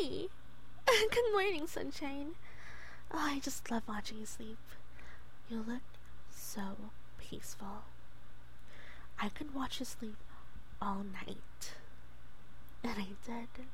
Hi! Good morning, sunshine. Oh, I just love watching you sleep. You look so peaceful. I could watch you sleep all night. And I did.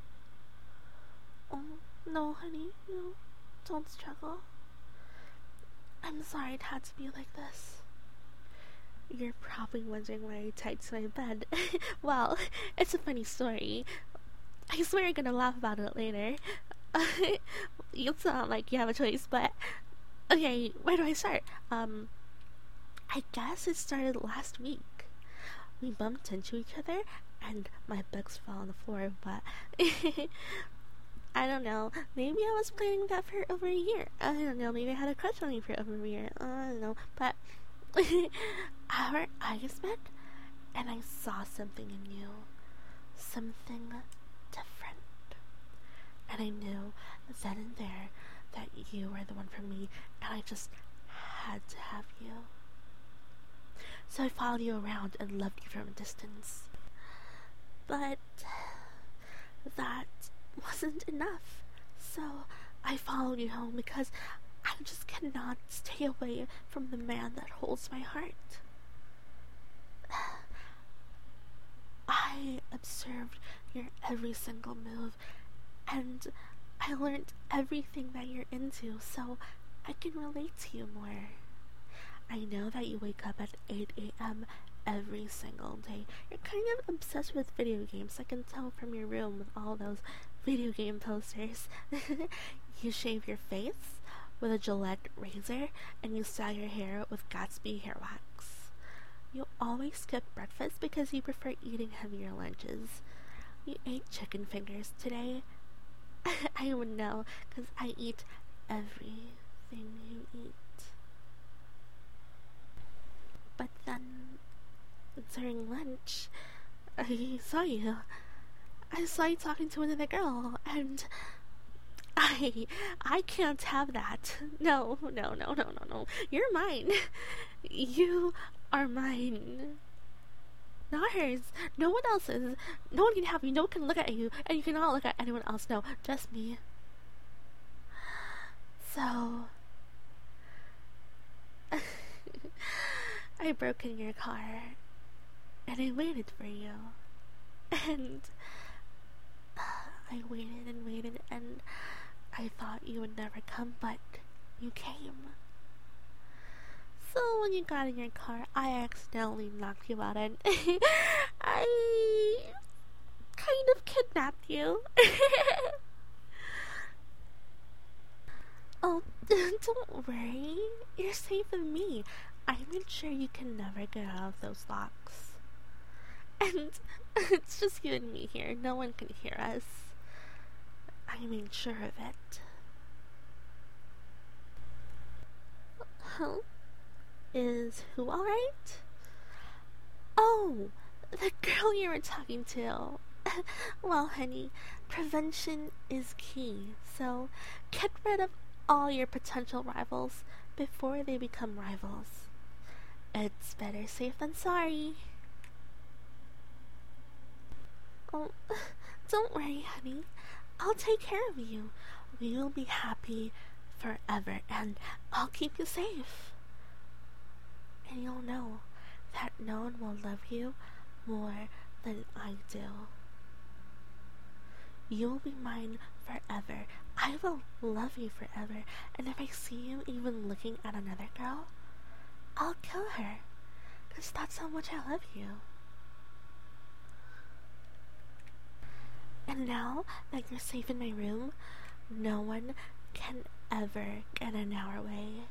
Oh, no, honey, no. Don't struggle. I'm sorry it had to be like this. You're probably wondering why I tied to my bed. Well, it's a funny story. I swear you're gonna laugh about it later. You sound like you have a choice, but okay, where do I start? I guess it started last week. We bumped into each other, and my books fell on the floor, but I don't know. Maybe I was planning that for over a year. I don't know. Maybe I had a crush on you for over a year. I don't know. But our eyes met, and I saw something in you. Something different. And I knew then and there that you were the one for me, and I just had to have you. So I followed you around and loved you from a distance. But that wasn't enough. So I followed you home because I just cannot stay away from the man that holds my heart. I observed your every single move, and I learned everything that you're into, so I can relate to you more. I know that you wake up at 8 a.m. every single day. You're kind of obsessed with video games. I can tell from your room with all those video game posters. You shave your face with a Gillette razor, and you style your hair with Gatsby hair wax. You always skip breakfast because you prefer eating heavier lunches. You ate chicken fingers today. I would know, because I eat everything you eat. But then, during lunch, I saw you. I saw you talking to another girl, and I can't have that. No. You're mine. You are mine. Not hers. No one else's. No one can have you. No one can look at you. And you cannot look at anyone else. No, just me. So I broke in your car, and I waited for you. And I waited, and I thought you would never come, but you came. So when you got in your car, I accidentally knocked you out, and I kind of kidnapped you. Oh, don't worry. You're safe with me. I made sure you can never get out of those locks. And it's just you and me here. No one can hear us. I made sure of it. Huh? Is who alright? Oh, the girl you were talking to. Well, honey, prevention is key. So get rid of all your potential rivals before they become rivals. It's better safe than sorry. Oh, don't worry, honey. I'll take care of you. We will be happy forever, and I'll keep you safe. And you'll know that no one will love you more than I do. You will be mine forever. I will love you forever. And if I see you even looking at another girl, I'll kill her. 'Cause that's how much I love you. And now that you're safe in my room, no one can ever get in our way.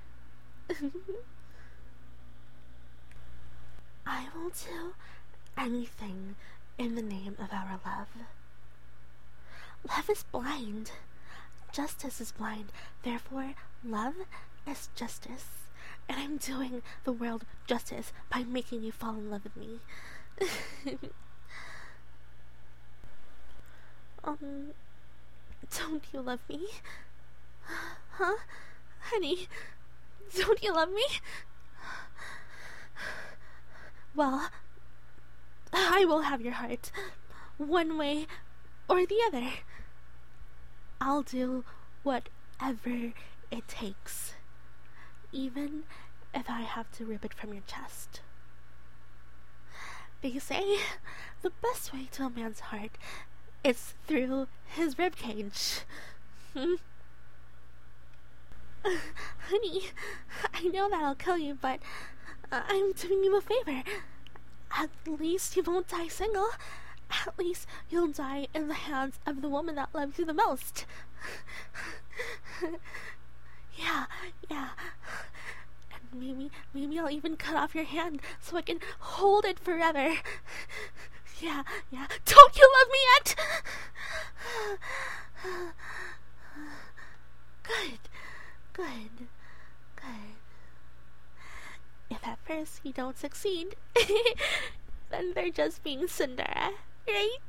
I will do anything in the name of our love. Love is blind. Justice is blind. Therefore, love is justice. And I'm doing the world justice by making you fall in love with me. Don't you love me? Huh? Honey, don't you love me? Well, I will have your heart, one way or the other. I'll do whatever it takes, even if I have to rip it from your chest. They say the best way to a man's heart is through his ribcage. Honey, I know that'll kill you, but I'm doing you a favor. At least you won't die single. At least you'll die in the hands of the woman that loves you the most. Yeah. And maybe I'll even cut off your hand so I can hold it forever. Yeah. Don't you love me yet? Good. If at first you don't succeed, then they're just being Cinderella, right?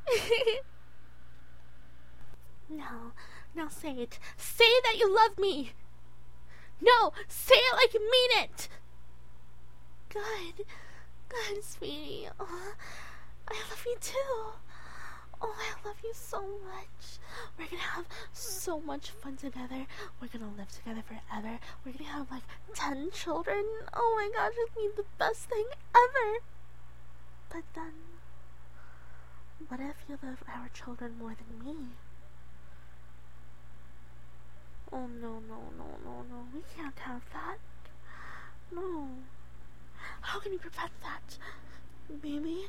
Now say it. Say that you love me! No! Say it like you mean it! Good, sweetie. Oh, I love you too. Oh, I love you so much. We're gonna have so much fun together. We're gonna live together forever. We're gonna have like 10 children. Oh my gosh, it'd be the best thing ever. But then, what if you love our children more than me? Oh no. We can't have that. No. How can we prevent that? Maybe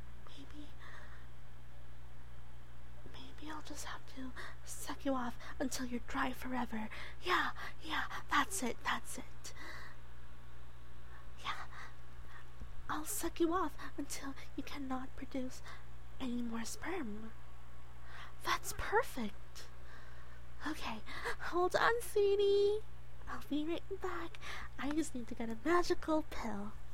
I'll just have to suck you off until you're dry forever. Yeah, that's it. Yeah, I'll suck you off until you cannot produce any more sperm. That's perfect. Okay, hold on, sweetie. I'll be right back. I just need to get a magical pill.